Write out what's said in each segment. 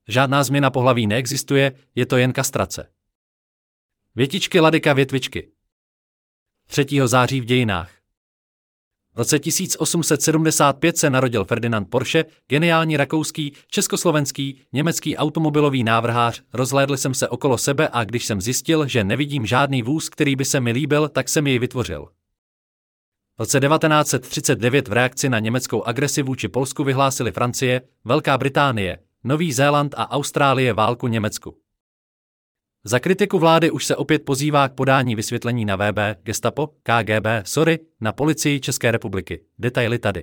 Žádná změna pohlaví neexistuje, je to jen kastrace. Větičky ladyka větvičky. 3. září v dějinách. V roce 1875 se narodil Ferdinand Porsche, geniální rakouský, československý, německý automobilový návrhář. Rozhlédl jsem se okolo sebe a když jsem zjistil, že nevidím žádný vůz, který by se mi líbil, tak jsem jej vytvořil. V roce 1939 v reakci na německou agresi vůči Polsku vyhlásili Francie, Velká Británie, Nový Zéland a Austrálie válku Německu. Za kritiku vlády už se opět pozývá k podání vysvětlení na VB, Gestapo, KGB, na Policii České republiky. Detaily tady.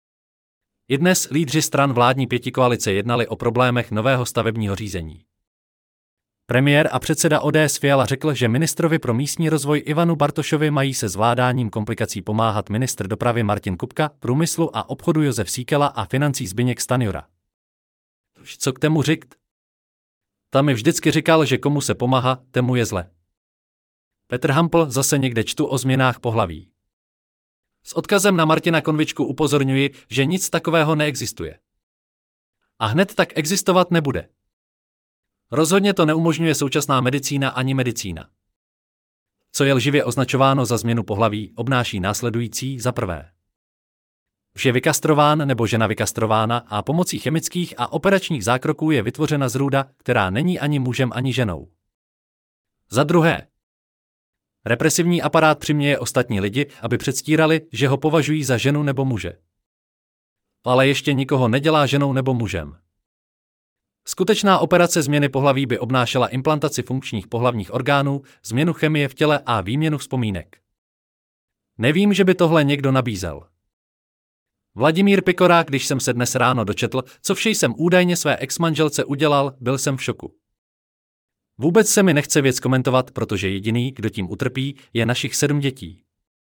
I dnes lídři stran vládní pětikoalice jednali o problémech nového stavebního řízení. Premiér a předseda ODS Fiala řekl, že ministrovi pro místní rozvoj Ivanu Bartošovi mají se zvládáním komplikací pomáhat ministr dopravy Martin Kupka, průmyslu a obchodu Josef Síkela a financí Zbyněk Stanjura. Co k tomu říct? Tam mi vždycky říkal, že komu se pomáhá, temu je zle. Petr Hampl, zase někde čtu o změnách pohlaví. S odkazem na Martina Konvičku upozorňuji, že nic takového neexistuje. A hned tak existovat nebude. Rozhodně to neumožňuje současná medicína ani medicína. Co je lživě označováno za změnu pohlaví, obnáší následující: za prvé. Už je vykastrován nebo žena vykastrována a pomocí chemických a operačních zákroků je vytvořena zrůda, která není ani mužem, ani ženou. Za druhé. Represivní aparát přiměje ostatní lidi, aby předstírali, že ho považují za ženu nebo muže. Ale ještě nikoho nedělá ženou nebo mužem. Skutečná operace změny pohlaví by obnášela implantaci funkčních pohlavních orgánů, změnu chemie v těle a výměnu vzpomínek. Nevím, že by tohle někdo nabízel. Vladimír Pikora, když jsem se dnes ráno dočetl, co vše jsem údajně své exmanželce udělal, byl jsem v šoku. Vůbec se mi nechce věc komentovat, protože jediný, kdo tím utrpí, je našich 7 dětí.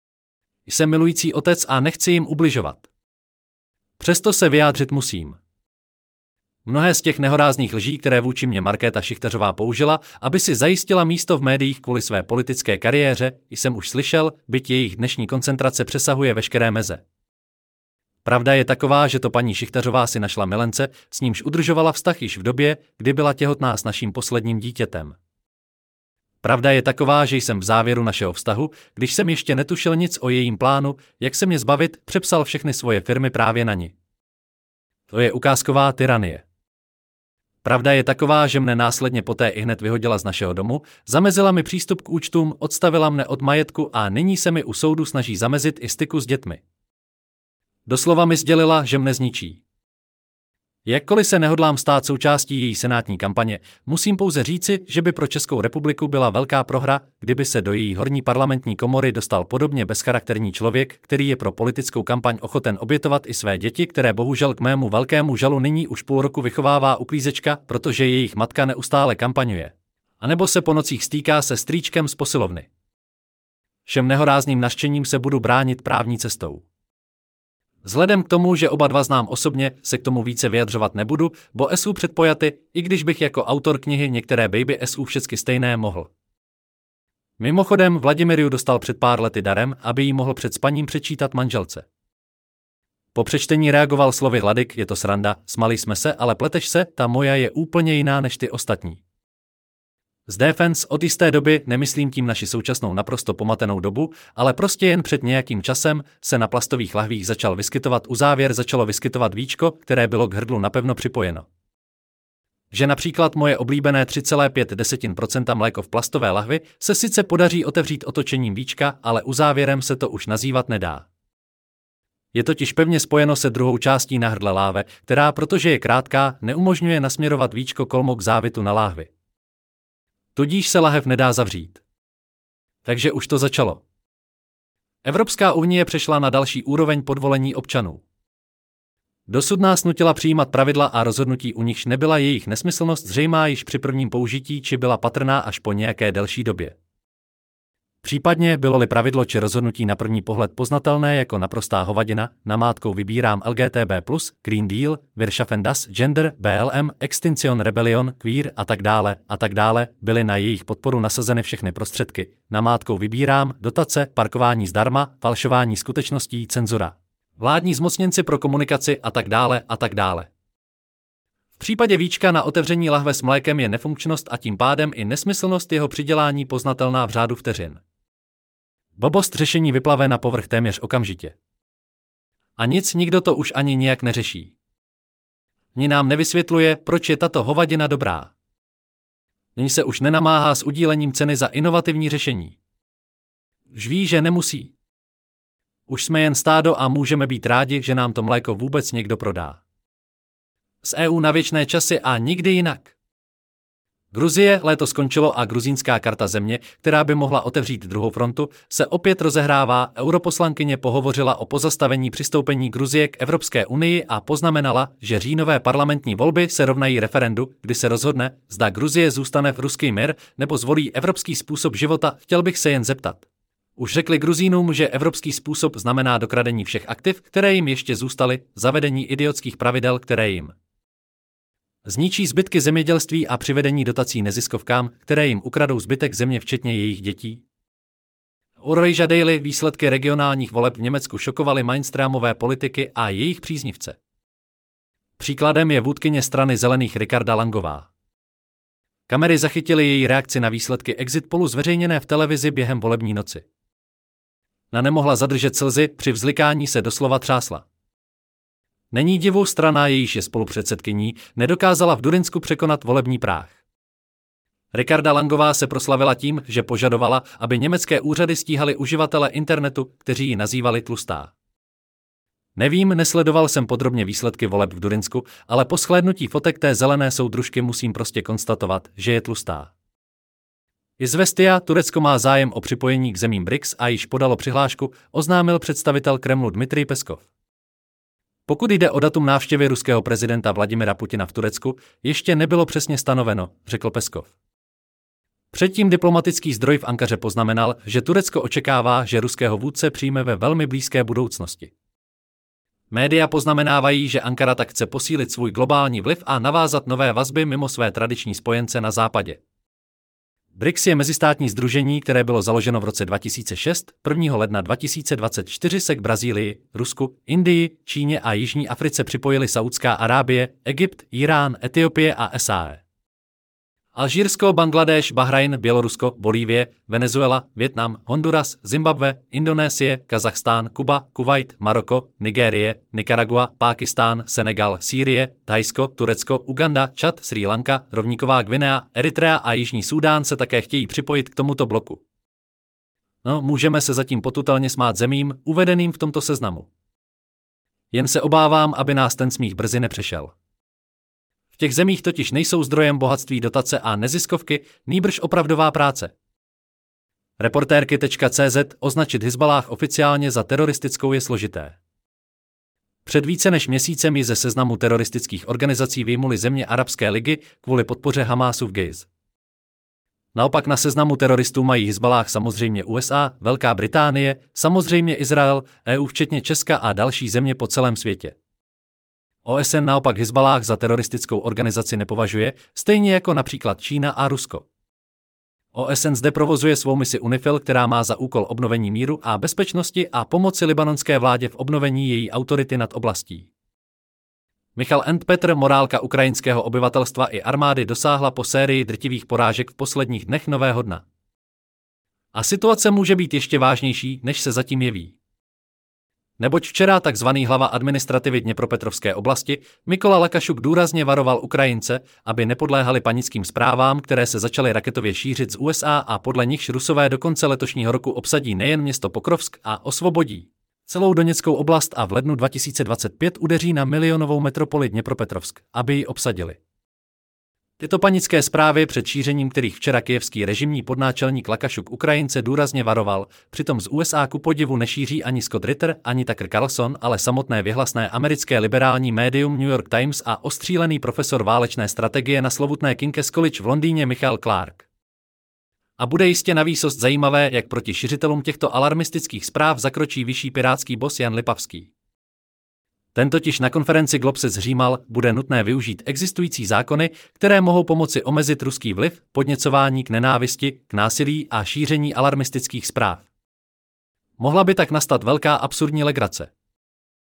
Jsem milující otec a nechci jim ubližovat. Přesto se vyjádřit musím. Mnohé z těch nehorázných lží, které vůči mě Markéta Šichtařová použila, aby si zajistila místo v médiích kvůli své politické kariéře, jsem už slyšel, byť jejich dnešní koncentrace přesahuje veškeré meze. Pravda je taková, že to paní Šichtařová si našla milence, s nímž udržovala vztah již v době, kdy byla těhotná s naším posledním dítětem. Pravda je taková, že jsem v závěru našeho vztahu, když jsem ještě netušil nic o jejím plánu, jak se mě zbavit, přepsal všechny svoje firmy právě na ni. To je ukázková tyranie. Pravda je taková, že mne následně poté ihned vyhodila z našeho domu, zamezila mi přístup k účtům, odstavila mne od majetku a nyní se mi u soudu snaží zamezit i styku s dětmi. Doslova mi sdělila, že mne zničí. Jakkoliv se nehodlám stát součástí její senátní kampaně, musím pouze říci, že by pro Českou republiku byla velká prohra, kdyby se do její horní parlamentní komory dostal podobně bezcharakterní člověk, který je pro politickou kampaň ochoten obětovat i své děti, které bohužel k mému velkému žalu nyní už půl roku vychovává uklízečka, protože jejich matka neustále kampaňuje. A nebo se po nocích stýká se strýčkem z posilovny. Všem nehorázným nařčením se budu bránit právní cestou. Vzhledem k tomu, že oba dva znám osobně, se k tomu více vyjadřovat nebudu, bo SU předpojaty, i když bych jako autor knihy některé baby SU všecky stejné mohl. Mimochodem, Vladimir ju dostal před pár lety darem, aby jí mohl před spaním přečítat manželce. Po přečtení reagoval slovy Ladik, je to sranda, smali jsme se, ale pleteš se, ta moja je úplně jiná než ty ostatní. Z Defense od jisté doby, nemyslím tím naši současnou naprosto pomatenou dobu, ale prostě jen před nějakým časem se na plastových lahvích začalo vyskytovat víčko, které bylo k hrdlu napevno připojeno. Že například moje oblíbené 3,5% mléko v plastové lahvi se sice podaří otevřít otočením víčka, ale uzávěrem se to už nazývat nedá. Je totiž pevně spojeno se druhou částí na hrdle láhve, která, protože je krátká, neumožňuje nasměrovat víčko kolmo k závitu na láhvi. Tudíž se lahev nedá zavřít. Takže už to začalo. Evropská unie přešla na další úroveň podvolení občanů. Dosud nás nutila přijímat pravidla a rozhodnutí, u nichž nebyla jejich nesmyslnost zřejmá již při prvním použití, či byla patrná až po nějaké delší době. Případně bylo-li pravidlo či rozhodnutí na první pohled poznatelné jako naprostá hovadina, namátkou vybírám LGTB+, Green Deal, Wir schaffen das, Gender, BLM, Extinction Rebellion, Queer a tak dále, byly na jejich podporu nasazeny všechny prostředky, namátkou vybírám, dotace, parkování zdarma, falšování skutečností, cenzura. Vládní zmocněnci pro komunikaci a tak dále. V případě víčka na otevření lahve s mlékem je nefunkčnost a tím pádem i nesmyslnost jeho přidělání poznatelná v řádu vteřin. Blbost řešení vyplave na povrch téměř okamžitě. A nikdo to už ani nijak neřeší. Ni nám nevysvětluje, proč je tato hovadina dobrá. Nyní se už nenamáhá s udílením ceny za inovativní řešení. Už ví, že nemusí. Už jsme jen stádo a můžeme být rádi, že nám to mléko vůbec někdo prodá. Z EU na věčné časy a nikdy jinak. Gruzie léto skončilo a gruzínská karta země, která by mohla otevřít druhou frontu, se opět rozehrává. Europoslankyně pohovořila o pozastavení přistoupení Gruzie k Evropské unii a poznamenala, že říjnové parlamentní volby se rovnají referendu, kdy se rozhodne, zda Gruzie zůstane v ruský mír nebo zvolí evropský způsob života. Chtěl bych se jen zeptat. Už řekli Gruzínům, že evropský způsob znamená dokradení všech aktiv, které jim ještě zůstaly, zavedení idiotských pravidel, které jim zničí zbytky zemědělství a přivedení dotací neziskovkám, které jim ukradou zbytek země včetně jejich dětí. Eurorejža Daily výsledky regionálních voleb v Německu šokovaly mainstreamové politiky a jejich příznivce. Příkladem je vůdkyně strany zelených Ricarda Langová. Kamery zachytily její reakci na výsledky exit pollu zveřejněné v televizi během volební noci. Nemohla zadržet slzy, při vzlikání se doslova třásla. Není divu, strana, jejíž je spolupředsedkyní, nedokázala v Durinsku překonat volební práh. Ricarda Langová se proslavila tím, že požadovala, aby německé úřady stíhaly uživatele internetu, kteří ji nazývali tlustá. Nevím, nesledoval jsem podrobně výsledky voleb v Durinsku, ale po shlédnutí fotek té zelené soudružky musím prostě konstatovat, že je tlustá. Izvestia, Turecko má zájem o připojení k zemím BRICS a již podalo přihlášku, oznámil představitel Kremlu Dmitrij Peskov. Pokud jde o datum návštěvy ruského prezidenta Vladimira Putina v Turecku, ještě nebylo přesně stanoveno, řekl Peskov. Předtím diplomatický zdroj v Ankaře poznamenal, že Turecko očekává, že ruského vůdce přijme ve velmi blízké budoucnosti. Média poznamenávají, že Ankara tak chce posílit svůj globální vliv a navázat nové vazby mimo své tradiční spojence na západě. BRICS je mezistátní sdružení, které bylo založeno v roce 2006, 1. ledna 2024 se k Brazílii, Rusku, Indii, Číně a Jižní Africe připojily Saudská Arábie, Egypt, Irán, Etiopie a SAE. Alžírsko, Bangladéš, Bahrajn, Bělorusko, Bolívie, Venezuela, Vietnam, Honduras, Zimbabwe, Indonésie, Kazachstán, Kuba, Kuvajt, Maroko, Nigérie, Nikaragua, Pákistán, Senegal, Sýrie, Thajsko, Turecko, Uganda, Čad, Srí Lanka, Rovníková Gvinea, Eritrea a Jižní Súdán se také chtějí připojit k tomuto bloku. Můžeme se zatím potutelně smát zemím, uvedeným v tomto seznamu. Jen se obávám, aby nás ten smích brzy nepřešel. V těch zemích totiž nejsou zdrojem bohatství dotace a neziskovky, nýbrž opravdová práce. Reportérky.cz označit Hizballáh oficiálně za teroristickou je složité. Před více než měsícem ji ze seznamu teroristických organizací vyjmuly země Arabské ligy kvůli podpoře Hamásu v Gaze. Naopak na seznamu teroristů mají Hizballáh samozřejmě USA, Velká Británie, samozřejmě Izrael, EU včetně Česka a další země po celém světě. OSN naopak Hizballáh za teroristickou organizaci nepovažuje, stejně jako například Čína a Rusko. OSN zde provozuje svou misi UNIFIL, která má za úkol obnovení míru a bezpečnosti a pomoci libanonské vládě v obnovení její autority nad oblastí. Michal and Petr, morálka ukrajinského obyvatelstva i armády, dosáhla po sérii drtivých porážek v posledních dnech nového dna. A situace může být ještě vážnější, než se zatím jeví. Neboť včera takzvaný hlava administrativy Dněpropetrovské oblasti Mykola Lakašuk důrazně varoval Ukrajince, aby nepodléhali panickým zprávám, které se začaly raketově šířit z USA a podle nichž Rusové do konce letošního roku obsadí nejen město Pokrovsk a osvobodí celou Doněckou oblast a v lednu 2025 udeří na milionovou metropoli Dněpropetrovsk, aby ji obsadili. Tyto panické zprávy, před šířením kterých včera kyjevský režimní podnáčelník Lakašuk Ukrajince důrazně varoval, přitom z USA ku podivu nešíří ani Scott Ritter, ani Tucker Carlson, ale samotné věhlasné americké liberální médium New York Times a ostřílený profesor válečné strategie na slovutné King's College v Londýně Michael Clark. A bude jistě navýsost zajímavé, jak proti šiřitelům těchto alarmistických zpráv zakročí vyšší pirátský boss Jan Lipavský. Ten totiž na konferenci Globse zřímal, bude nutné využít existující zákony, které mohou pomoci omezit ruský vliv, podněcování k nenávisti, k násilí a šíření alarmistických zpráv. Mohla by tak nastat velká absurdní legrace.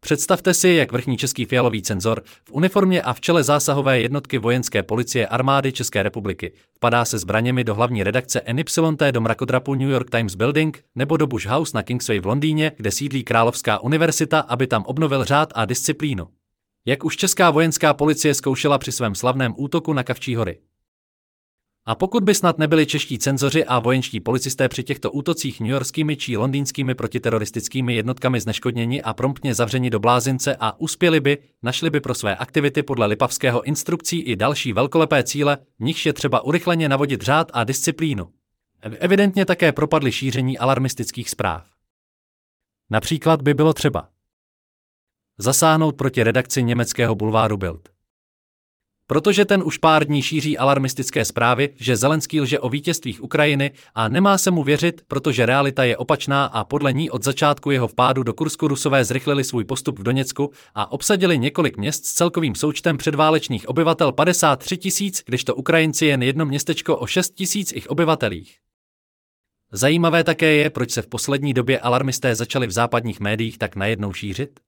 Představte si, jak vrchní český fialový cenzor v uniformě a v čele zásahové jednotky vojenské policie armády České republiky vpadá se zbraněmi do hlavní redakce NYT do mrakodrapu New York Times Building nebo do Bush House na Kingsway v Londýně, kde sídlí Královská univerzita, aby tam obnovil řád a disciplínu. Jak už česká vojenská policie zkoušela při svém slavném útoku na Kavčí hory. A pokud by snad nebyli čeští cenzoři a vojenští policisté při těchto útocích newyorskými či londýnskými protiteroristickými jednotkami zneškodněni a promptně zavřeni do blázince a uspěli by, našli by pro své aktivity podle Lipavského instrukcí i další velkolepé cíle, v nichž je třeba urychleně navodit řád a disciplínu. Evidentně také propadli šíření alarmistických zpráv. Například by bylo třeba zasáhnout proti redakci německého bulváru Bild. Protože ten už pár dní šíří alarmistické zprávy, že Zelenský lže o vítězstvích Ukrajiny a nemá se mu věřit, protože realita je opačná a podle ní od začátku jeho vpádu do Kursku Rusové zrychlili svůj postup v Doněcku a obsadili několik měst s celkovým součtem předválečných obyvatel 53 000, kdežto Ukrajinci jen jedno městečko o 6 000 jich obyvatelích. Zajímavé také je, proč se v poslední době alarmisté začali v západních médiích tak najednou šířit.